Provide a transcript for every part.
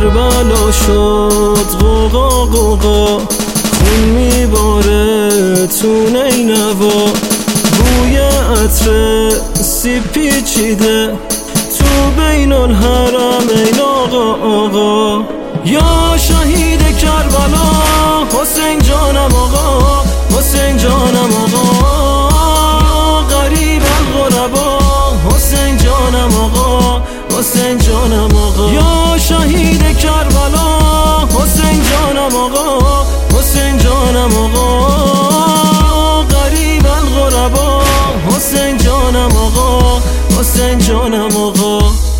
کربلا شد غوغا غوغا، خون میباره تو نینوا، بوی عطر سیب پیچیده تو بین الحرمین آقا آقا. یا شهید کربلا حسین جانم آقا، حسین جانم آقا. غریب الغربا حسین جانم آقا، حسین جانم آقا. یا شهید کربلا حسین جانم آقا، حسین جانم آقا. غریب الغربا حسین جانم آقا، حسین جانم آقا.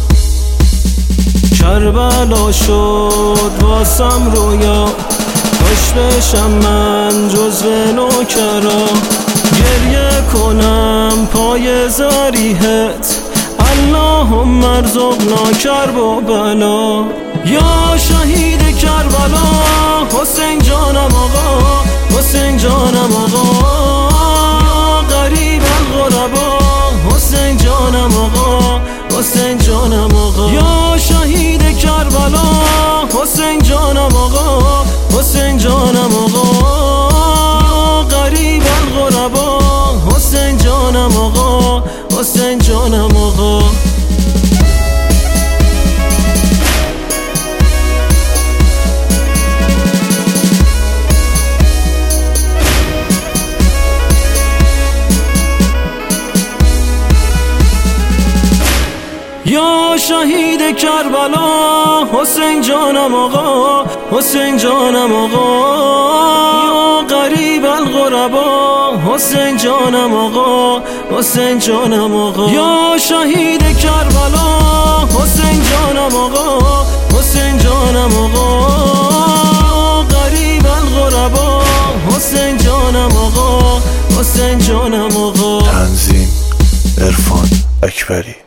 کربلا شد واسم رویا، کاش بشم من جزو نوکرا، گریه کنم پای ذریحت، اللهم ارزقنا کرب و بلا. یا شهید کربلا حسین جانم آقا، حسین جانم آقا. غریب الغربا حسین جانم آقا، حسین جانم آقا. یا شهید کربلا حسین جانم آقا، حسین جانم آقا. غریب الغربا حسین جانم آقا، حسین جانم آقا. یا شهید کربلا حسین جانم آقا، حسین جانم آقا. یا غریب الغربا حسین جانم آقا، حسین جانم آقا. یا شهید کربلا حسین جانم آقا، حسین جانم آقا. غریب الغربا حسین جانم آقا، حسین جانم آقا. تنظیم عرفان اکبری.